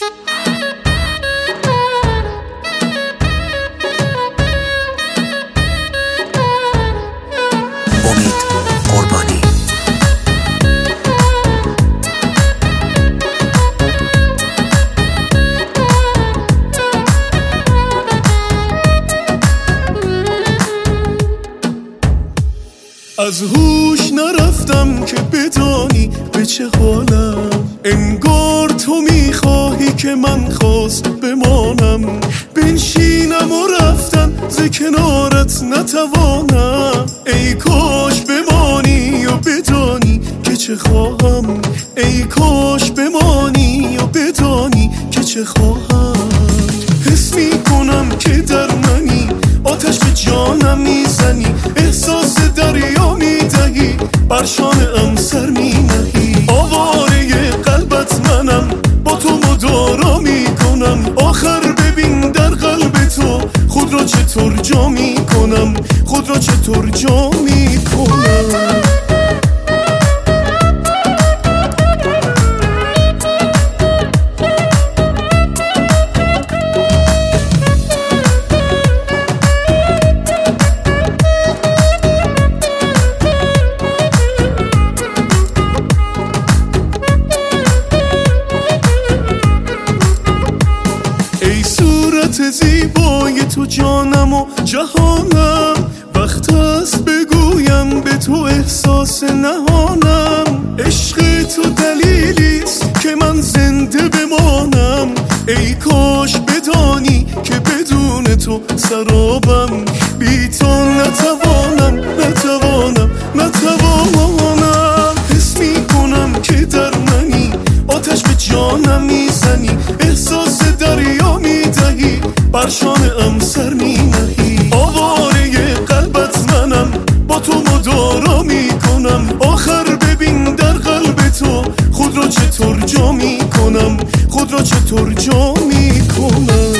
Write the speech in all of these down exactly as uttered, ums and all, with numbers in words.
امید قربانی. از هوش نرفتم که بدانی به چه حالم، انگار تو میخواهی که من خواست بمانم، بنشینم و رفتن ز کنارت نتوانم. ای کاش بمانی و بدانی که چه خواهم، ای کاش بمانی و بدانی که چه خواهم. حس میکنم که در منی، آتش به جانم میزنی، احساس دریا میدهی، بر شانه‌ام سر مینهی. آواره قلبت منم، با تو مدارا میکنم، آخر ببین در قلب تو خود را چطور جا میکنم، خود را چطور جا میکنم. زیبای تو جانم و جهانم، وقت است بگویم به تو احساس نهانم. عشق تو دلیلیست که من زنده بمانم، ای کاش بدانی که بدون تو سرابم، بی تو نتوانم نتوانم نتوانم. حس میکنم که در منی، آتش به جانم میزنی، احساس دریا میدهی، بر شانه‌ام سر مینهی. آواره قلبت منم، با تو مدارا میکنم، آخر ببین در قلب تو خود را چطور جا میکنم، خود را چطور جا میکنم.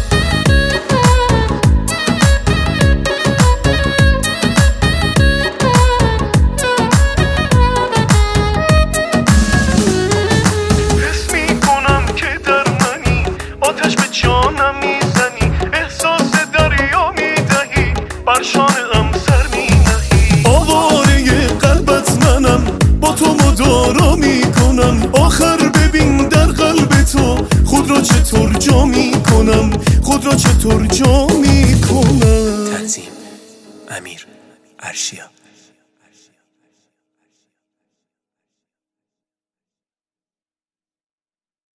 بر شانه‌ام سر مینهی. آواره قلبت منم، با تو مدارا میکنم، آخر ببین در قلب تو خود را چطور جا میکنم، خود را چطور جا میکنم. تنظیم امیر عرشیا.